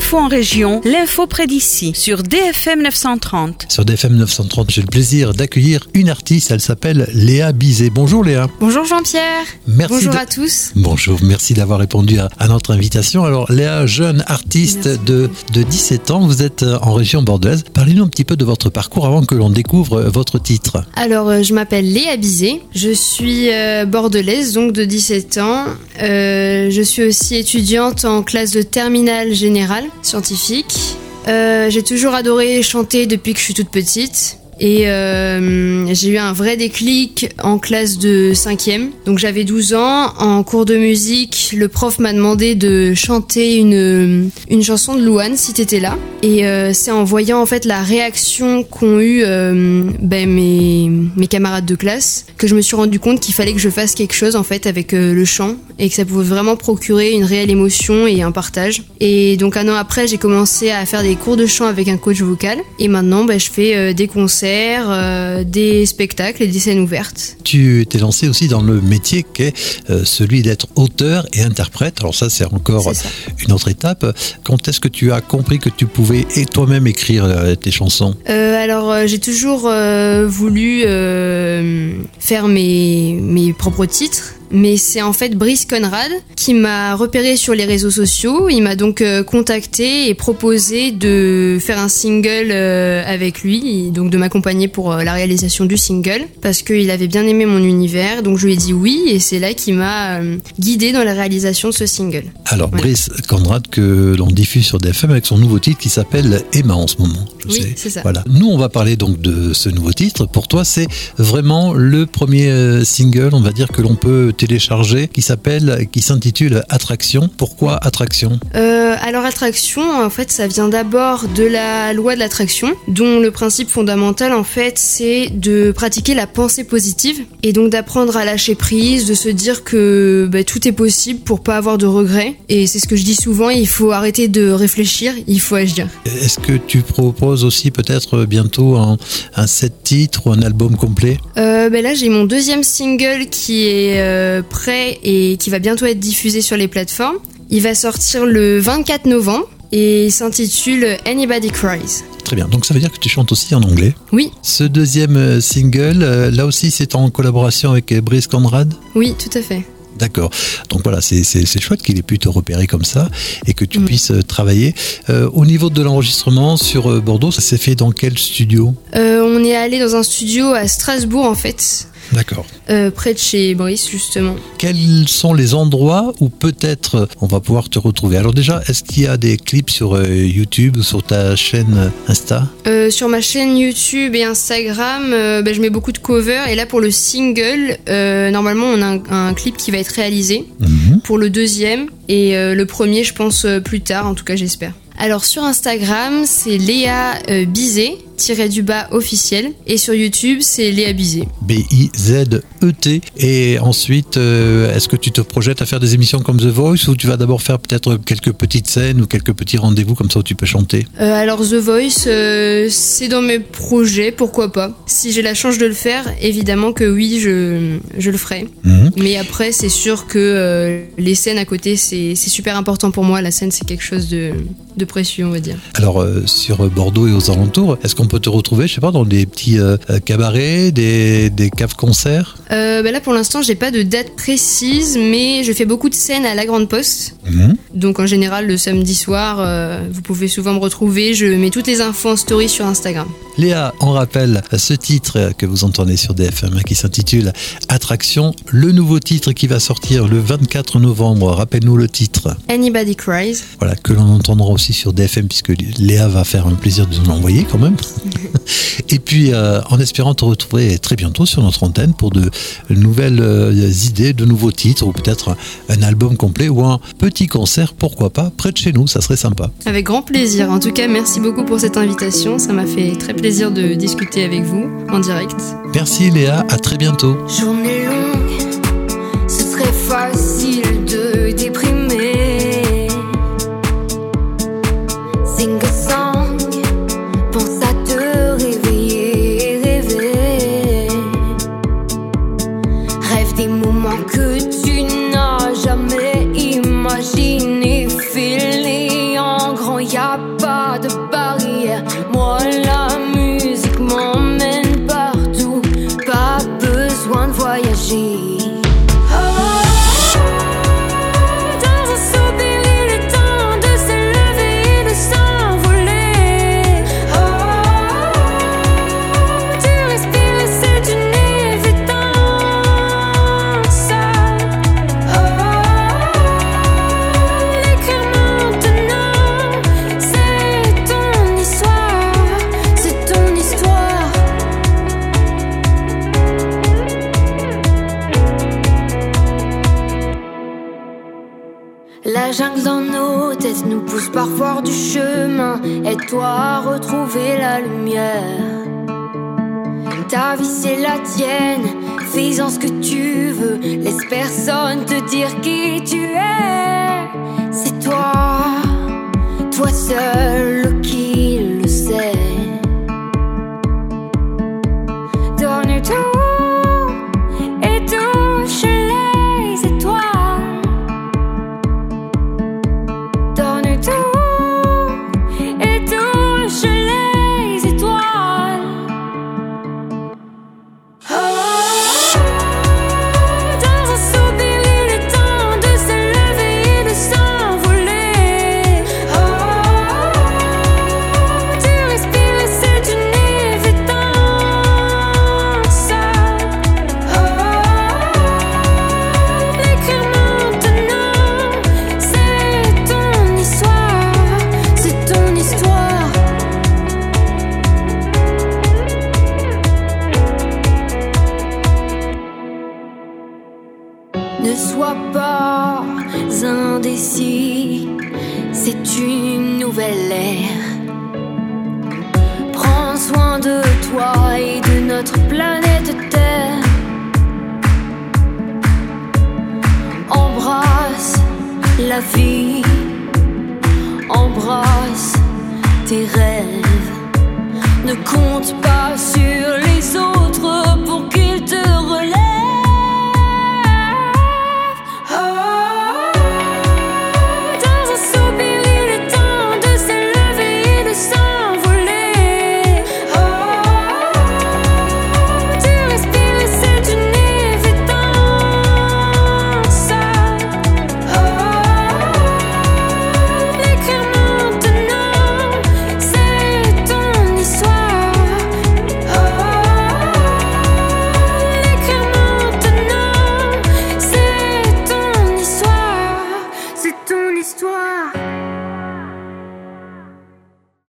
l'info en région, l'info près d'ici, sur DFM 930. Sur DFM 930, j'ai le plaisir d'accueillir une artiste, elle s'appelle Léa Bizet. Bonjour Léa. Bonjour Jean-Pierre. Merci. Bonjour à tous. Bonjour, merci d'avoir répondu à notre invitation. Alors Léa, jeune artiste de 17 ans, vous êtes en région bordelaise. Parlez-nous un petit peu de votre parcours avant que l'on découvre votre titre. Alors je m'appelle Léa Bizet, je suis bordelaise, donc de 17 ans. Je suis aussi étudiante en classe de terminale générale scientifique. J'ai toujours adoré chanter depuis que je suis toute petite. Et j'ai eu un vrai déclic en classe de 5e. Donc j'avais 12 ans, en cours de musique, le prof m'a demandé de chanter une chanson de Louane, Si t'étais là. Et c'est en voyant en fait la réaction qu'ont eu mes camarades de classe que je me suis rendu compte qu'il fallait que je fasse quelque chose en fait avec le chant et que ça pouvait vraiment procurer une réelle émotion et un partage. Et donc un an après, j'ai commencé à faire des cours de chant avec un coach vocal. Et maintenant, je fais des concerts, des spectacles et des scènes ouvertes. Tu t'es lancé aussi dans le métier qui est celui d'être auteur et interprète. Alors ça, c'est encore une autre étape. Quand est-ce que tu as compris que tu pouvais toi-même écrire tes chansons ? Alors, j'ai toujours voulu faire mes propres titres. Mais c'est en fait Brice Conrad qui m'a repéré sur les réseaux sociaux. Il m'a donc contacté et proposé de faire un single avec lui, et donc de m'accompagner pour la réalisation du single, parce qu'il avait bien aimé mon univers. Donc je lui ai dit oui, et c'est là qu'il m'a guidé dans la réalisation de ce single. Alors Brice Conrad que l'on diffuse sur DFM avec son nouveau titre qui s'appelle Emma en ce moment. Je sais. C'est ça. Voilà. Nous on va parler donc de ce nouveau titre. Pour toi c'est vraiment le premier single, on va dire, que l'on peut télécharger, qui s'intitule Attraction. Pourquoi Attraction ? Alors Attraction, en fait, ça vient d'abord de la loi de l'attraction, dont le principe fondamental, en fait, c'est de pratiquer la pensée positive et donc d'apprendre à lâcher prise, de se dire que tout est possible pour pas avoir de regrets. Et c'est ce que je dis souvent, il faut arrêter de réfléchir, il faut agir. Est-ce que tu proposes aussi peut-être bientôt un set titre ou un album complet ? Là, j'ai mon deuxième single qui est prêt et qui va bientôt être diffusé sur les plateformes. Il va sortir le 24 novembre et il s'intitule Anybody Cries. Très bien, donc ça veut dire que tu chantes aussi en anglais ? Oui. Ce deuxième single, là aussi c'est en collaboration avec Brice Conrad ? Oui, tout à fait. D'accord. Donc voilà, c'est chouette qu'il ait pu te repérer comme ça et que tu puisses travailler. Au niveau de l'enregistrement sur Bordeaux, ça s'est fait dans quel studio ? On est allé dans un studio à Strasbourg en fait. D'accord. Près de chez Brice justement. Quels sont les endroits où peut-être on va pouvoir te retrouver ? Alors déjà, est-ce qu'il y a des clips sur YouTube ou sur ta chaîne Insta ? Sur ma chaîne YouTube et Instagram, je mets beaucoup de covers et là pour le single, normalement on a un clip qui va être réalisé pour le deuxième et le premier je pense plus tard, en tout cas j'espère. Alors sur Instagram, c'est Léa Bizet _officiel et sur YouTube, c'est Léa Bizet. B-I-Z-E-T. Et ensuite, est-ce que tu te projettes à faire des émissions comme The Voice ou tu vas d'abord faire peut-être quelques petites scènes ou quelques petits rendez-vous comme ça où tu peux chanter ? Alors The Voice, c'est dans mes projets, pourquoi pas. Si j'ai la chance de le faire, évidemment que oui, je le ferai. Mais après, c'est sûr que les scènes à côté, c'est super important pour moi. La scène, c'est quelque chose de précieux, on va dire. Alors, sur Bordeaux et aux alentours, est-ce qu'on peut te retrouver, je sais pas, dans des petits cabarets, des caves-concerts ? Là, pour l'instant, j'ai pas de date précise, mais je fais beaucoup de scènes à la Grande Poste. Donc, en général, le samedi soir, vous pouvez souvent me retrouver. Je mets toutes les infos en story sur Instagram. Léa, on rappelle ce titre que vous entendez sur DFM qui s'intitule Attraction, le nouveau titre qui va sortir le 24 novembre. Rappelle-nous le titre. Anybody Cries. Voilà, que l'on entendra aussi sur DFM puisque Léa va faire un plaisir de nous l'envoyer quand même. Et puis, en espérant te retrouver très bientôt sur notre antenne pour de nouvelles idées, de nouveaux titres ou peut-être un album complet ou un petit concert, pourquoi pas, près de chez nous, ça serait sympa. Avec grand plaisir. En tout cas, merci beaucoup pour cette invitation. Ça m'a fait très plaisir de discuter avec vous en direct. Merci Léa, à très bientôt. Journée longue, ce serait facile de déprimer. Sing a song, pense à te réveiller, rêver. Rêve des moments que tu n'as jamais imaginés. Fais-les en grand, y'a La jungle dans nos têtes nous pousse parfois hors du chemin. Aide-toi à retrouver la lumière. Ta vie c'est la tienne, fais-en ce que tu veux. Laisse personne te dire qui tu es. C'est toi, toi seul qui le sais. Donne tout et touche les étoiles. Donne tout et touche les étoiles. Dans un soupir, il est temps de se lever et de s'envoler. Tu respires et c'est une évidence. L'écrire maintenant, c'est ton histoire, c'est ton histoire. Ne sois pas indécis, c'est une nouvelle ère. Prends soin de toi et de notre planète Terre. Embrasse la vie, embrasse tes rêves. Ne compte pas sur les autres pour qu'ils te relèvent. Dans un soupir, il est temps de se lever et de s'envoler. Tu respires et c'est une évidence. L'écrire maintenant, c'est ton histoire. L'écrire maintenant, c'est ton histoire. C'est ton histoire.